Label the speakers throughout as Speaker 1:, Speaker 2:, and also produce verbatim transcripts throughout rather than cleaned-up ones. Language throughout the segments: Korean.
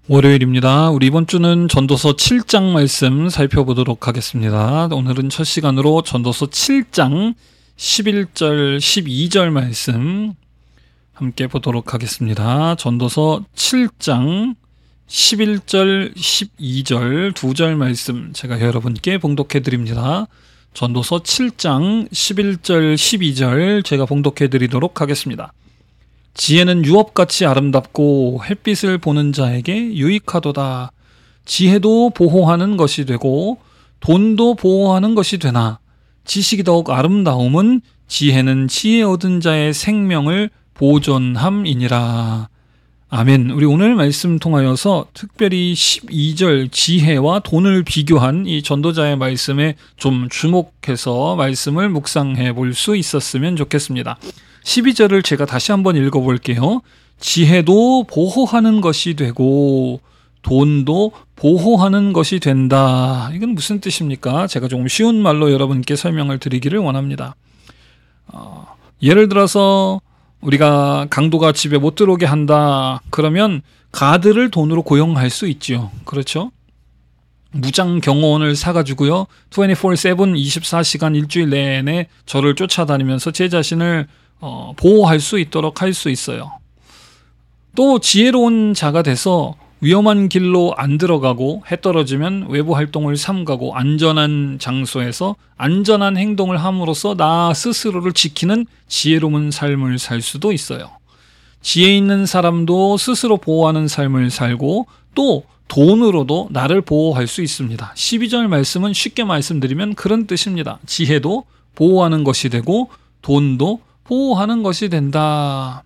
Speaker 1: 월요일입니다. 우리 이번 주는 전도서 칠 장 말씀 살펴보도록 하겠습니다. 오늘은 첫 시간으로 전도서 칠 장 십일 절 십이 절 말씀 함께 보도록 하겠습니다. 전도서 칠 장 십일 절 십이 절 두 절 말씀 제가 여러분께 봉독해 드립니다. 전도서 칠 장 십일 절 십이 절 제가 봉독해 드리도록 하겠습니다. 지혜는 유업같이 아름답고 햇빛을 보는 자에게 유익하도다. 지혜도 보호하는 것이 되고 돈도 보호하는 것이 되나 지식이 더욱 아름다움은 지혜는 지혜 얻은 자의 생명을 보존함이니라. 아멘. 우리 오늘 말씀 통하여서 특별히 십이 절 지혜와 돈을 비교한 이 전도자의 말씀에 좀 주목해서 말씀을 묵상해 볼 수 있었으면 좋겠습니다. 십이 절을 제가 다시 한번 읽어볼게요. 지혜도 보호하는 것이 되고 돈도 보호하는 것이 된다. 이건 무슨 뜻입니까? 제가 조금 쉬운 말로 여러분께 설명을 드리기를 원합니다. 어, 예를 들어서 우리가 강도가 집에 못 들어오게 한다. 그러면 가드를 돈으로 고용할 수 있죠. 그렇죠? 무장 경호원을 사가지고요. 이십사 세븐 이십사 시간 일주일 내내 저를 쫓아다니면서 제 자신을 어, 보호할 수 있도록 할 수 있어요. 또 지혜로운 자가 돼서 위험한 길로 안 들어가고 해 떨어지면 외부 활동을 삼가고 안전한 장소에서 안전한 행동을 함으로써 나 스스로를 지키는 지혜로운 삶을 살 수도 있어요. 지혜 있는 사람도 스스로 보호하는 삶을 살고 또 돈으로도 나를 보호할 수 있습니다. 십이 절 말씀은 쉽게 말씀드리면 그런 뜻입니다. 지혜도 보호하는 것이 되고 돈도 보호하는 것이 된다.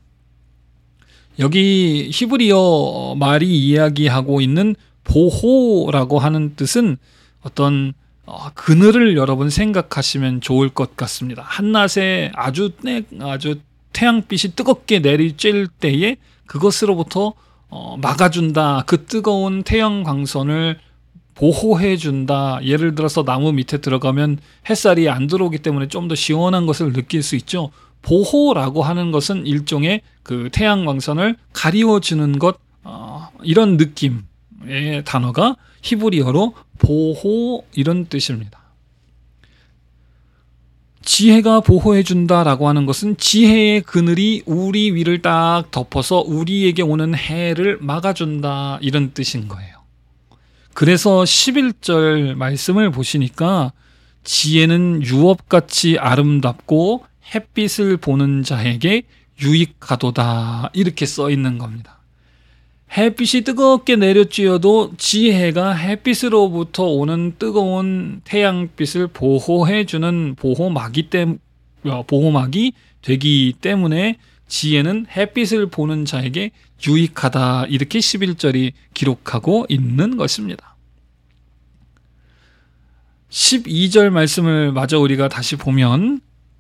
Speaker 1: 여기 히브리어 말이 이야기하고 있는 보호라고 하는 뜻은 어떤 그늘을 여러분 생각하시면 좋을 것 같습니다. 한낮에 아주, 아주 태양빛이 뜨겁게 내리쬐을 때에 그것으로부터 막아준다. 그 뜨거운 태양 광선을 보호해준다. 예를 들어서 나무 밑에 들어가면 햇살이 안 들어오기 때문에 좀 더 시원한 것을 느낄 수 있죠. 보호라고 하는 것은 일종의 그 태양광선을 가리워주는 것, 어, 이런 느낌의 단어가 히브리어로 보호 이런 뜻입니다. 지혜가 보호해준다라고 하는 것은 지혜의 그늘이 우리 위를 딱 덮어서 우리에게 오는 해를 막아준다 이런 뜻인 거예요. 그래서 십일 절 말씀을 보시니까 지혜는 유업같이 아름답고 햇빛을 보는 자에게 유익하도다 이렇게 써 있는 겁니다. 햇빛이 뜨겁게 내려쬐어도 지혜가 햇빛으로부터 오는 뜨거운 태양빛을 보호해주는 보호막이, 때, 보호막이 되기 때문에 지혜는 햇빛을 보는 자에게 유익하다 이렇게 십일 절이 기록하고 있는 것입니다. 십이 절 말씀을 마저 우리가 다시 보면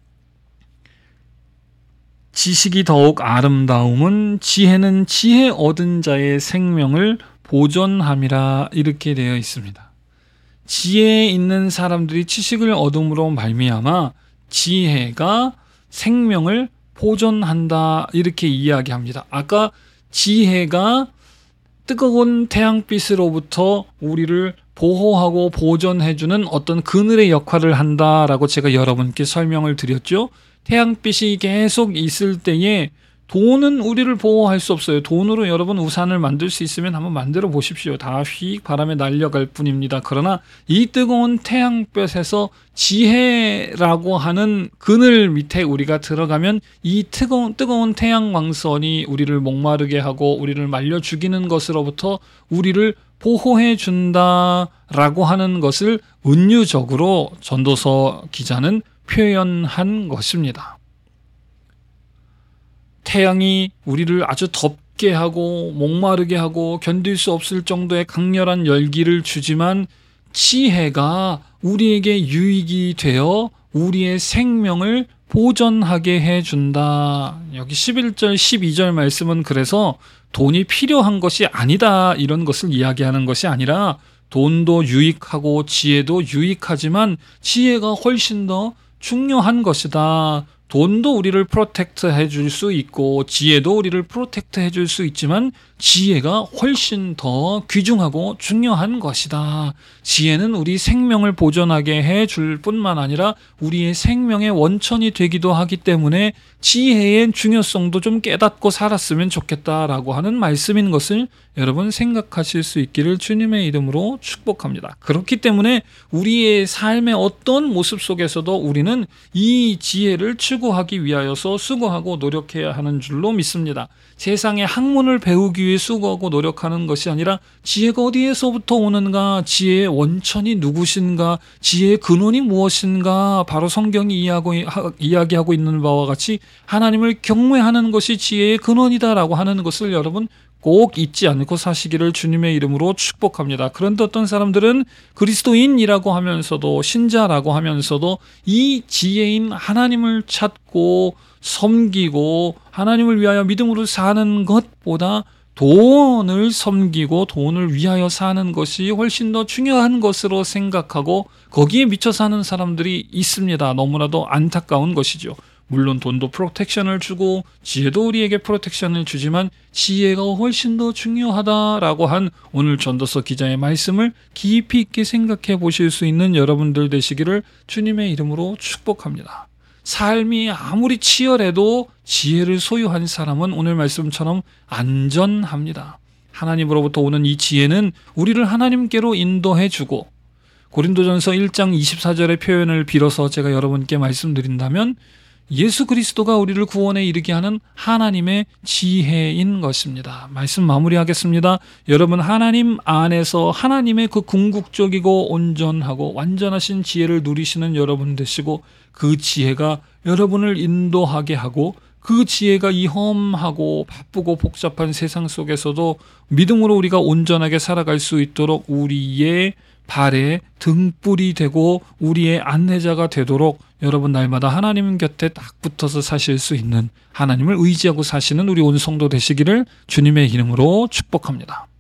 Speaker 1: 지식이 더욱 아름다움은 지혜는 지혜 얻은 자의 생명을 보존함이라 이렇게 되어 있습니다. 지혜에 있는 사람들이 지식을 얻음으로 말미암아 지혜가 생명을 보존한다 이렇게 이야기합니다. 아까 지혜가 뜨거운 태양빛으로부터 우리를 보호하고 보존해주는 어떤 그늘의 역할을 한다라고 제가 여러분께 설명을 드렸죠. 태양빛이 계속 있을 때에 돈은 우리를 보호할 수 없어요. 돈으로 여러분 우산을 만들 수 있으면 한번 만들어 보십시오. 다 휙 바람에 날려갈 뿐입니다. 그러나 이 뜨거운 태양볕에서 지혜라고 하는 그늘 밑에 우리가 들어가면 이 뜨거운, 뜨거운 태양광선이 우리를 목마르게 하고 우리를 말려 죽이는 것으로부터 우리를 보호해 준다라고 하는 것을 은유적으로 전도서 기자는 표현한 것입니다. 태양이 우리를 아주 덥게 하고 목마르게 하고 견딜 수 없을 정도의 강렬한 열기를 주지만 지혜가 우리에게 유익이 되어 우리의 생명을 보존하게 해준다. 여기 십일 절 십이 절 말씀은 그래서 돈이 필요한 것이 아니다 이런 것을 이야기하는 것이 아니라 돈도 유익하고 지혜도 유익하지만 지혜가 훨씬 더 중요한 것이다. 돈도 우리를 프로텍트 해줄 수 있고 지혜도 우리를 프로텍트 해줄 수 있지만 지혜가 훨씬 더 귀중하고 중요한 것이다. 지혜는 우리 생명을 보존하게 해줄 뿐만 아니라 우리의 생명의 원천이 되기도 하기 때문에 지혜의 중요성도 좀 깨닫고 살았으면 좋겠다라고 하는 말씀인 것을 여러분 생각하실 수 있기를 주님의 이름으로 축복합니다. 그렇기 때문에 우리의 삶의 어떤 모습 속에서도 우리는 이 지혜를 추구하기 위하여서 수고하고 노력해야 하는 줄로 믿습니다. 세상의 학문을 배우기 위해 수고하고 노력하는 것이 아니라 지혜가 어디에서부터 오는가, 지혜의 원천이 누구신가, 지혜의 근원이 무엇인가, 바로 성경이 이야기하고 있는 바와 같이 하나님을 경외하는 것이 지혜의 근원이다라고 하는 것을 여러분 꼭 잊지 않고 사시기를 주님의 이름으로 축복합니다. 그런데 어떤 사람들은 그리스도인이라고 하면서도 신자라고 하면서도 이 지혜인 하나님을 찾고 섬기고 하나님을 위하여 믿음으로 사는 것보다 돈을 섬기고 돈을 위하여 사는 것이 훨씬 더 중요한 것으로 생각하고 거기에 미쳐 사는 사람들이 있습니다. 너무나도 안타까운 것이죠. 물론 돈도 프로텍션을 주고 지혜도 우리에게 프로텍션을 주지만 지혜가 훨씬 더 중요하다라고 한 오늘 전도서 기자의 말씀을 깊이 있게 생각해 보실 수 있는 여러분들 되시기를 주님의 이름으로 축복합니다. 삶이 아무리 치열해도 지혜를 소유한 사람은 오늘 말씀처럼 안전합니다. 하나님으로부터 오는 이 지혜는 우리를 하나님께로 인도해 주고 고린도전서 일 장 이십사 절의 표현을 빌어서 제가 여러분께 말씀드린다면 예수 그리스도가 우리를 구원에 이르게 하는 하나님의 지혜인 것입니다. 말씀 마무리하겠습니다. 여러분 하나님 안에서 하나님의 그 궁극적이고 온전하고 완전하신 지혜를 누리시는 여러분 되시고 그 지혜가 여러분을 인도하게 하고 그 지혜가 이 험하고 바쁘고 복잡한 세상 속에서도 믿음으로 우리가 온전하게 살아갈 수 있도록 우리의 발에 등불이 되고 우리의 안내자가 되도록 여러분 날마다 하나님 곁에 딱 붙어서 사실 수 있는 하나님을 의지하고 사시는 우리 온 성도 되시기를 주님의 이름으로 축복합니다.